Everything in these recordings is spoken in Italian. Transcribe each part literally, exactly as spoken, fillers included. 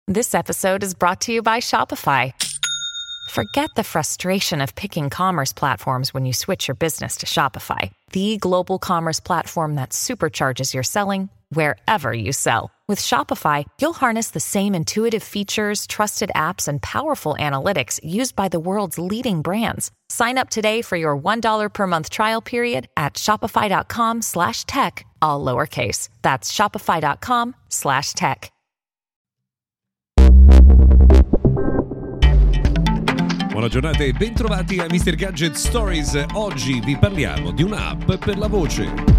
This episode is brought to you by Shopify. Forget the frustration of picking commerce platforms when you switch your business to Shopify, the global commerce platform that supercharges your selling wherever you sell. With Shopify, you'll harness the same intuitive features, trusted apps, and powerful analytics used by the world's leading brands. Sign up today for your one dollar per month trial period at shopify.com slash tech, all lowercase. That's shopify.com slash tech. Buona giornata e bentrovati a mister Gadget Stories. Oggi vi parliamo di un'app per la voce.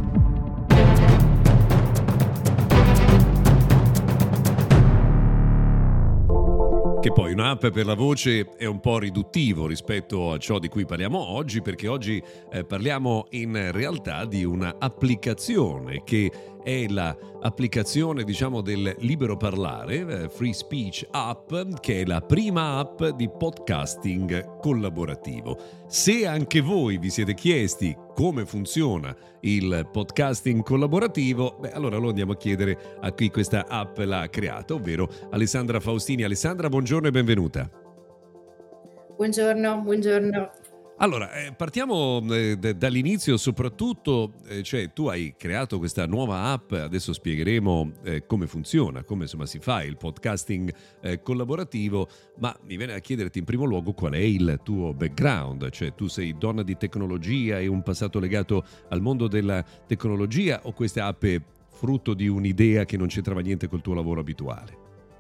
Che poi un'app per la voce è un po' riduttivo rispetto a ciò di cui parliamo oggi, perché oggi eh, parliamo in realtà di una applicazione che è la applicazione, diciamo, del libero parlare, eh, Free Speech App, che è la prima app di podcasting collaborativo. Se anche voi vi siete chiesti come funziona il podcasting collaborativo, beh, allora lo andiamo a chiedere a chi questa app l'ha creata, ovvero Alessandra Faustini. Alessandra, buongiorno e benvenuta. Buongiorno, buongiorno. Allora, eh, partiamo eh, d- dall'inizio soprattutto, eh, cioè tu hai creato questa nuova app, adesso spiegheremo eh, come funziona, come insomma si fa il podcasting eh, collaborativo, ma mi viene a chiederti in primo luogo qual è il tuo background, cioè tu sei donna di tecnologia, hai un passato legato al mondo della tecnologia o questa app è frutto di un'idea che non c'entrava niente col tuo lavoro abituale?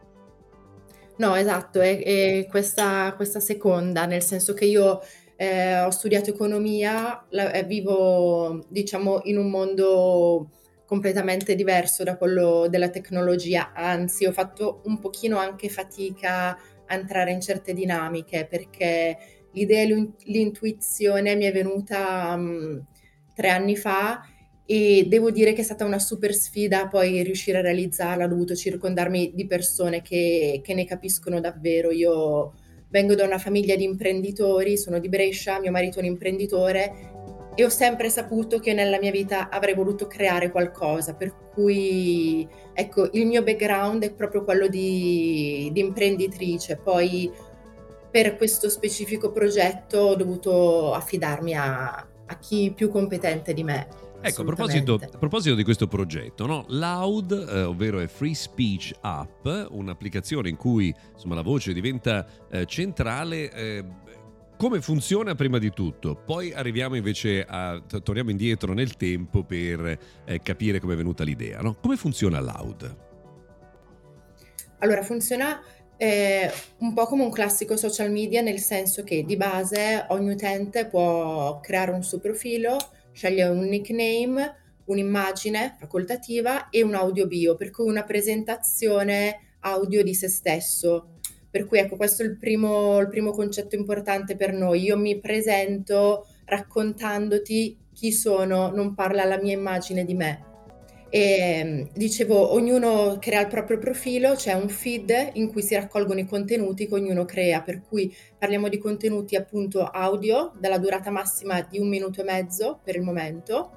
No, esatto, è, è questa, questa seconda, nel senso che io Eh, ho studiato economia, la, eh, vivo diciamo in un mondo completamente diverso da quello della tecnologia, anzi ho fatto un pochino anche fatica a entrare in certe dinamiche perché l'idea e l'intuizione mi è venuta um, tre anni fa e devo dire che è stata una super sfida poi riuscire a realizzarla, ho dovuto circondarmi di persone che, che ne capiscono davvero. Io vengo da una famiglia di imprenditori, sono di Brescia, mio marito è un imprenditore e ho sempre saputo che nella mia vita avrei voluto creare qualcosa, per cui ecco, il mio background è proprio quello di, di imprenditrice. Poi per questo specifico progetto ho dovuto affidarmi a, a chi più competente di me. Ecco, a proposito, a proposito di questo progetto, no? Loud, eh, ovvero è Free Speech App, un'applicazione in cui insomma la voce diventa eh, centrale. Eh, come funziona prima di tutto? Poi arriviamo invece a t- torniamo indietro nel tempo per eh, capire come è venuta l'idea, no? Come funziona Loud? Allora, funziona eh, un po' come un classico social media, nel senso che di base ogni utente può creare un suo profilo, sceglie un nickname, un'immagine facoltativa e un audio bio, per cui una presentazione audio di se stesso. Per cui ecco, questo è il primo, il primo concetto importante per noi. Io mi presento raccontandoti chi sono, non parla la mia immagine di me. E dicevo, ognuno crea il proprio profilo, c'è un feed in cui si raccolgono i contenuti che ognuno crea, per cui parliamo di contenuti appunto audio dalla durata massima di un minuto e mezzo per il momento,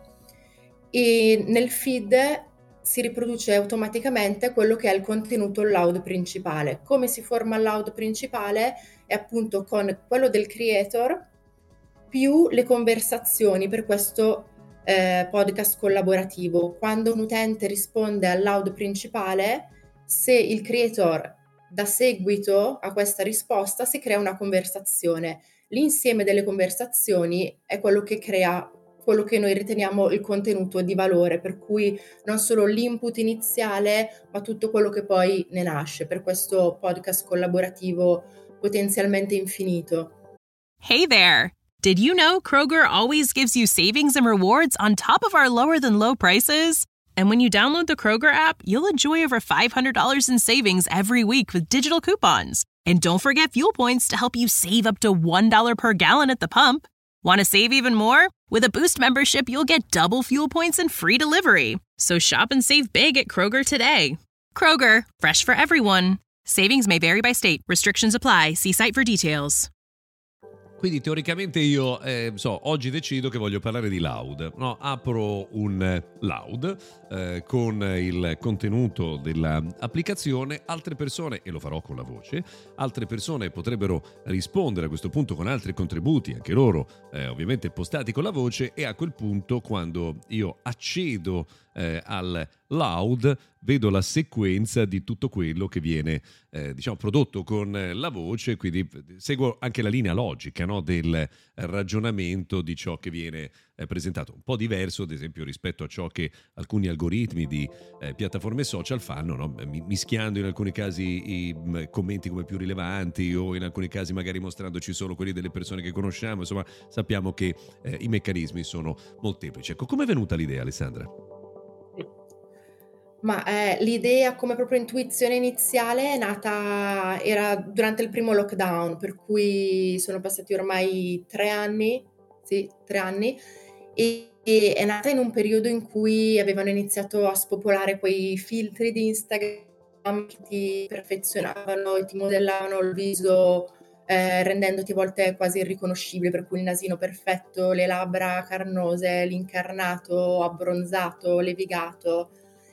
e nel feed si riproduce automaticamente quello che è il contenuto loud principale. Come si forma il loud principale? È appunto con quello del creator più le conversazioni per questo Eh, podcast collaborativo. Quando un utente risponde al loud principale, se il creator dà seguito a questa risposta si crea una conversazione. L'insieme delle conversazioni è quello che crea quello che noi riteniamo il contenuto di valore, per cui non solo l'input iniziale ma tutto quello che poi ne nasce, per questo podcast collaborativo potenzialmente infinito. Hey there! Did you know Kroger always gives you savings and rewards on top of our lower-than-low prices? And when you download the Kroger app, you'll enjoy over five hundred dollars in savings every week with digital coupons. And don't forget fuel points to help you save up to one dollar per gallon at the pump. Want to save even more? With a Boost membership, you'll get double fuel points and free delivery. So shop and save big at Kroger today. Kroger, fresh for everyone. Savings may vary by state. Restrictions apply. See site for details. Quindi teoricamente io eh, so, oggi decido che voglio parlare di Loud, no? Apro un Loud eh, con il contenuto dell'applicazione, altre persone, e lo farò con la voce, altre persone potrebbero rispondere a questo punto con altri contributi, anche loro eh, ovviamente postati con la voce, e a quel punto quando io accedo eh, al Loud vedo la sequenza di tutto quello che viene eh, diciamo prodotto con la voce, quindi seguo anche la linea logica, no, del ragionamento di ciò che viene eh, presentato, un po' diverso ad esempio rispetto a ciò che alcuni algoritmi di eh, piattaforme social fanno, no? Mischiando in alcuni casi i mh, commenti come più rilevanti o in alcuni casi magari mostrandoci solo quelli delle persone che conosciamo, insomma sappiamo che eh, i meccanismi sono molteplici. Ecco, come è venuta l'idea, Alessandra? Ma eh, l'idea come proprio intuizione iniziale è nata, era durante il primo lockdown, per cui sono passati ormai tre anni, sì, tre anni, e, e è nata in un periodo in cui avevano iniziato a spopolare quei filtri di Instagram che ti perfezionavano e ti modellavano il viso, eh, rendendoti a volte quasi irriconoscibile, per cui il nasino perfetto, le labbra carnose, l'incarnato abbronzato, levigato.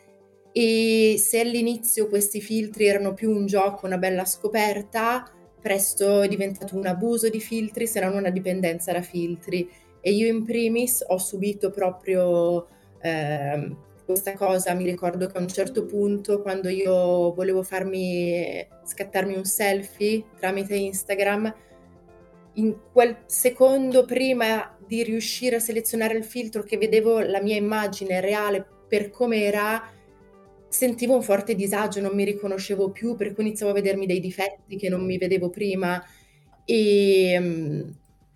E se all'inizio questi filtri erano più un gioco, una bella scoperta, presto è diventato un abuso di filtri, se non una dipendenza da filtri. E io in primis ho subito proprio eh, questa cosa. Mi ricordo che a un certo punto, quando io volevo farmi scattarmi un selfie tramite Instagram, in quel secondo prima di riuscire a selezionare il filtro, che vedevo la mia immagine reale per com'era, sentivo un forte disagio, non mi riconoscevo più, per cui iniziavo a vedermi dei difetti che non mi vedevo prima. E um,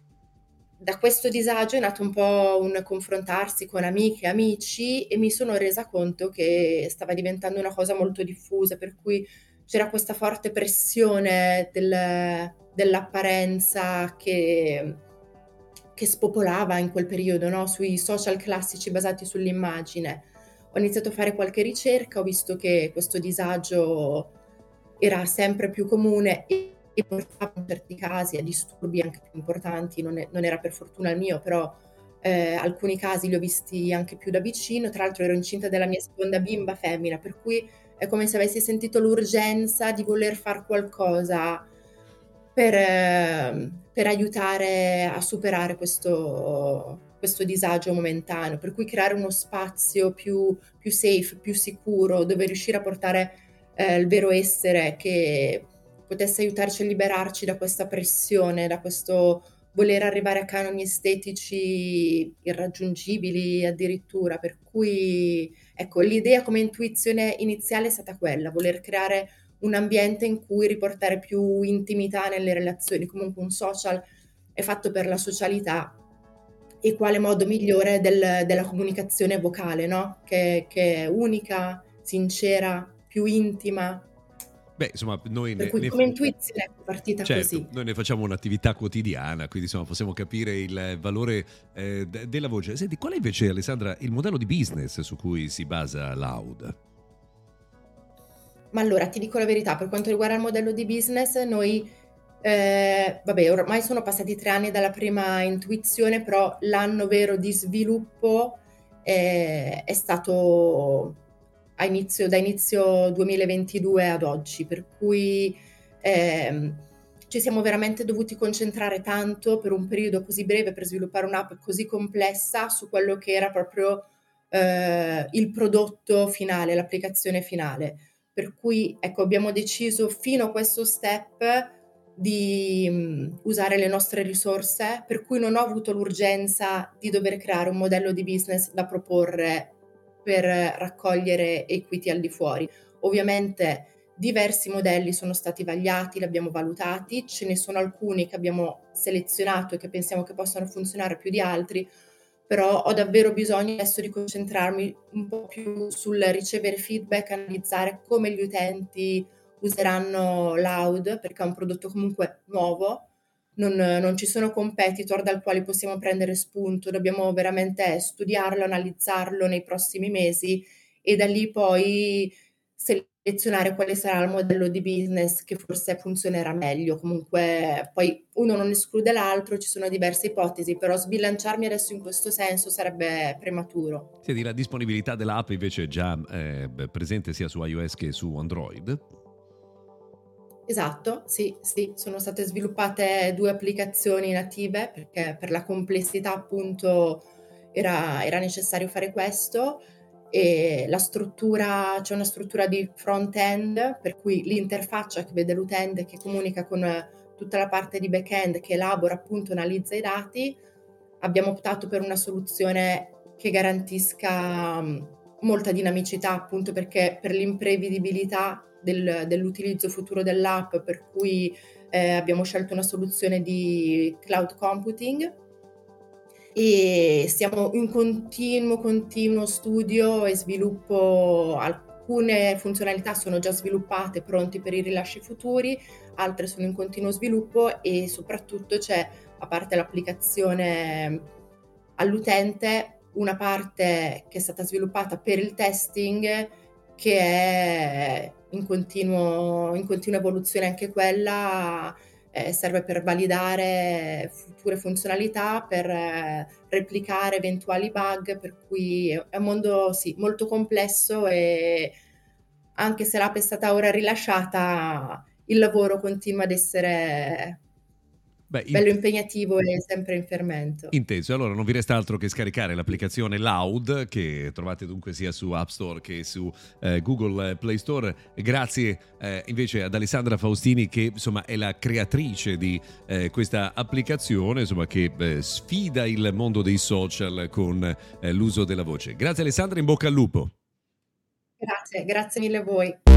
da questo disagio è nato un po' un confrontarsi con amiche e amici, e mi sono resa conto che stava diventando una cosa molto diffusa, per cui c'era questa forte pressione del, dell'apparenza che, che spopolava in quel periodo, no? Sui social classici basati sull'immagine. Ho iniziato a fare qualche ricerca, ho visto che questo disagio era sempre più comune e e portava in certi casi a disturbi anche più importanti. Non, è, non era per fortuna il mio, però eh, alcuni casi li ho visti anche più da vicino. Tra l'altro ero incinta della mia seconda bimba femmina, per cui è come se avessi sentito l'urgenza di voler fare qualcosa per, eh, per aiutare a superare questo, questo disagio momentaneo, per cui creare uno spazio più, più safe, più sicuro, dove riuscire a portare eh, il vero essere, che potesse aiutarci a liberarci da questa pressione, da questo voler arrivare a canoni estetici irraggiungibili addirittura. Per cui, ecco, l'idea come intuizione iniziale è stata quella, voler creare un ambiente in cui riportare più intimità nelle relazioni. Comunque un social è fatto per la socialità, e quale modo migliore del, della comunicazione vocale, no? Che, che è unica, sincera, più intima. Beh, insomma, noi Per ne, cui ne come intuizione è partita certo, così. noi ne facciamo un'attività quotidiana, quindi insomma possiamo capire il valore eh, de- della voce. Senti, qual è invece, Alessandra, il modello di business su cui si basa Loud? Ma allora, ti dico la verità, per quanto riguarda il modello di business, noi, eh, vabbè, ormai sono passati tre anni dalla prima intuizione, però l'anno vero di sviluppo eh, è stato a inizio, da inizio duemilaventidue ad oggi, per cui ehm, ci siamo veramente dovuti concentrare tanto per un periodo così breve per sviluppare un'app così complessa su quello che era proprio eh, il prodotto finale, l'applicazione finale. Per cui, ecco, abbiamo deciso fino a questo step di um, usare le nostre risorse, per cui non ho avuto l'urgenza di dover creare un modello di business da proporre per raccogliere equity al di fuori. Ovviamente diversi modelli sono stati vagliati, li abbiamo valutati, ce ne sono alcuni che abbiamo selezionato e che pensiamo che possano funzionare più di altri, però ho davvero bisogno adesso di concentrarmi un po' più sul ricevere feedback, analizzare come gli utenti useranno Loud, perché è un prodotto comunque nuovo, non, non ci sono competitor dal quale possiamo prendere spunto, dobbiamo veramente studiarlo, analizzarlo nei prossimi mesi, e da lì poi selezionare quale sarà il modello di business che forse funzionerà meglio. Comunque poi uno non esclude l'altro, ci sono diverse ipotesi, però sbilanciarmi adesso in questo senso sarebbe prematuro. Senti, la disponibilità dell'app invece è già eh, presente sia su iOS che su Android? Esatto, sì, sì, sono state sviluppate due applicazioni native perché per la complessità appunto era, era necessario fare questo. E la struttura, c'è una struttura di front-end, per cui l'interfaccia che vede l'utente, che comunica con tutta la parte di back-end, che elabora appunto, analizza i dati. Abbiamo optato per una soluzione che garantisca molta dinamicità, appunto perché per l'imprevedibilità del, dell'utilizzo futuro dell'app, per cui eh, abbiamo scelto una soluzione di cloud computing e siamo in continuo, continuo studio e sviluppo. Alcune funzionalità sono già sviluppate, pronti per i rilasci futuri, altre sono in continuo sviluppo e soprattutto c'è, a parte l'applicazione all'utente, una parte che è stata sviluppata per il testing che è in continuo, in continua evoluzione anche quella. Eh, serve per validare future funzionalità, per eh, replicare eventuali bug, per cui è un mondo sì, molto complesso e anche se l'app è stata ora rilasciata, il lavoro continua ad essere Beh, bello impegnativo e sempre in fermento. Inteso, allora non vi resta altro che scaricare l'applicazione Loud, che trovate dunque sia su App Store che su eh, Google Play Store. Grazie eh, invece ad Alessandra Faustini, che insomma è la creatrice di eh, questa applicazione, insomma, che eh, sfida il mondo dei social con eh, l'uso della voce. Grazie Alessandra, in bocca al lupo. Grazie, grazie mille a voi.